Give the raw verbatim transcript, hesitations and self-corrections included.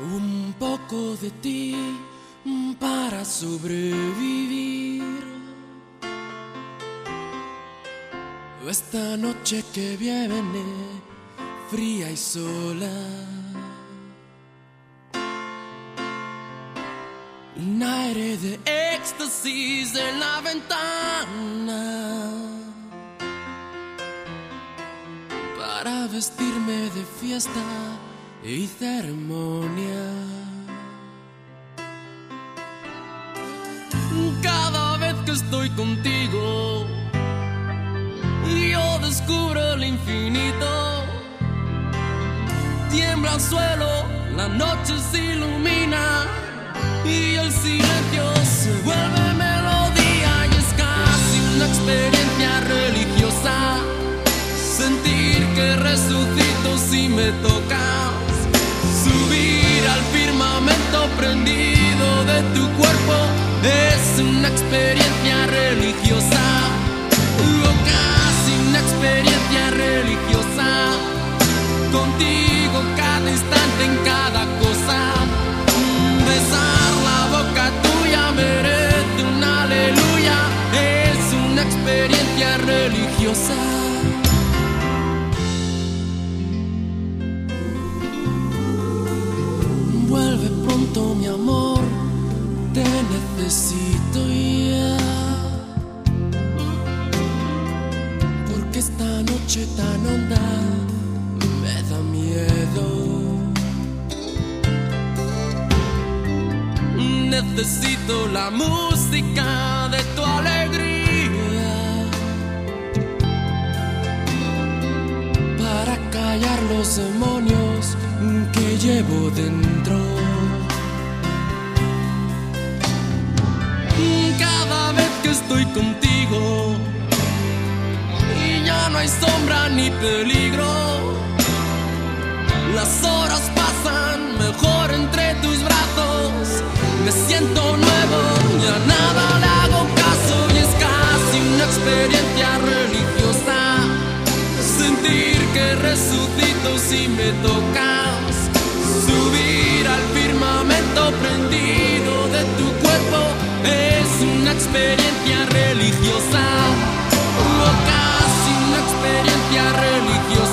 Un poco de ti para sobrevivir. Esta noche que viene, fría y sola. Un aire de éxtasis en la ventana para vestirme de fiesta y ceremonia. Cada vez que estoy contigo, yo descubro el infinito. Tiembla el suelo, la noche se ilumina y el silencio se vuelve melodía. Y es casi una experiencia religiosa sentir que resucito si me tocas. Subir al firmamento prendido de tu cuerpo es una experiencia religiosa. O casi una experiencia religiosa. Contigo cada instante en cada cosa. Besar la boca tuya merece un aleluya. Es una experiencia religiosa. Vuelve pronto, mi amor, te necesito ya. Porque esta noche tan honda me da miedo. Necesito la música de tu alegría para callar los demonios que llevo dentro. Cada vez que estoy contigo y ya no hay sombra ni peligro, las horas pasan mejor entre tus brazos. Me siento nuevo, ya nada le hago caso. Y es casi una experiencia religiosa sentir que resucito si me tocas. Subir al firmamento prendido de tu cuerpo es una experiencia religiosa. O casi una experiencia religiosa.